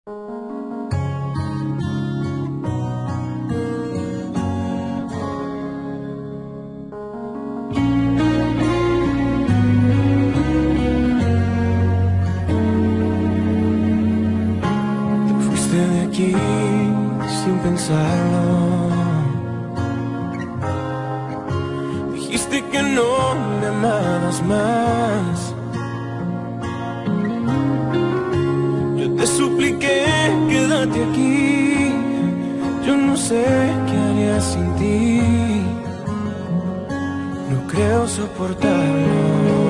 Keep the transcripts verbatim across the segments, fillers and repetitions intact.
De aquí sin pensarlo, dijiste que no me amabas más. Yo te supliqué, quédate aquí, yo no sé qué haría sin ti, no creo soportarlo.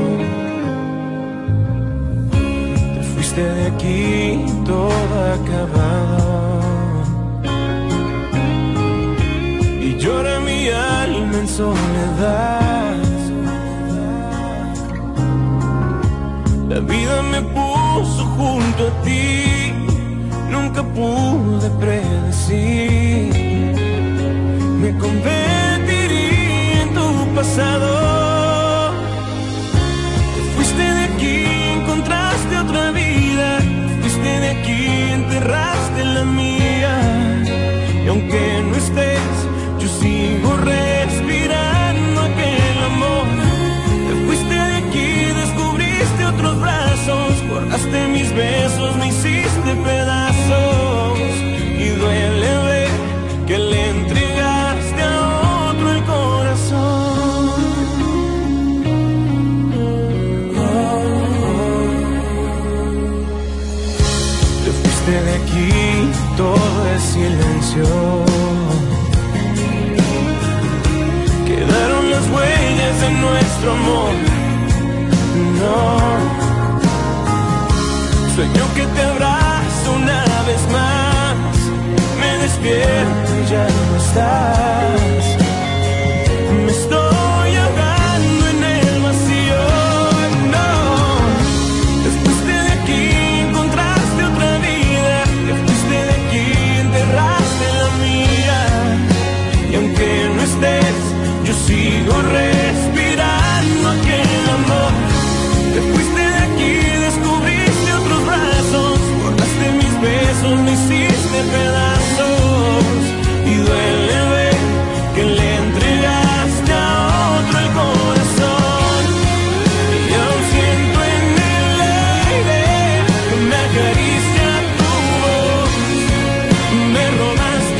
Fuiste de aquí todo acabado y llora mi alma en soledad. La vida me puso junto a ti, nunca pude predecir. Me convertiría en tu pasado. Te fuiste de aquí, encontraste otra vida. De aquí enterraste la mía, y aunque no estés, yo sigo respirando aquel amor. Te fuiste de aquí, descubriste otros brazos, guardaste mis besos, me hiciste pedazos, y duele ver que le entregaste a otro el corazón. De aquí todo es silencio, quedaron las huellas de nuestro amor. No, sueño que te abrazo una vez más, me despierto y ya no estás. Me estoy ahogando en el vacío. No, después de aquí encontraste otra vida. Y aunque no estés, yo sigo respirando aquel amor. Te fuiste de aquí, descubriste otros brazos, guardaste mis besos, me hiciste pedazos, y duele ver que le entregaste a otro el corazón. Y aún siento en el aire que me acaricia tu voz, me robaste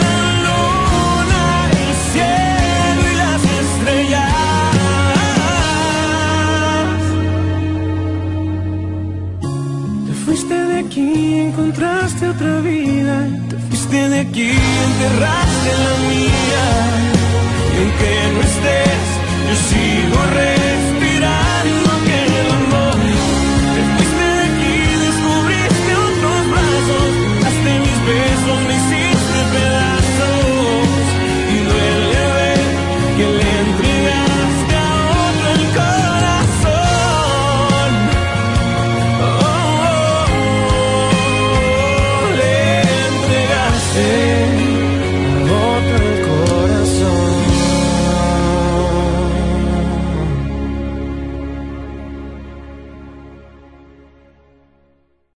aquí, encontraste otra vida. Te fuiste de aquí, enterraste la mía. Y aunque no estés, yo sigo re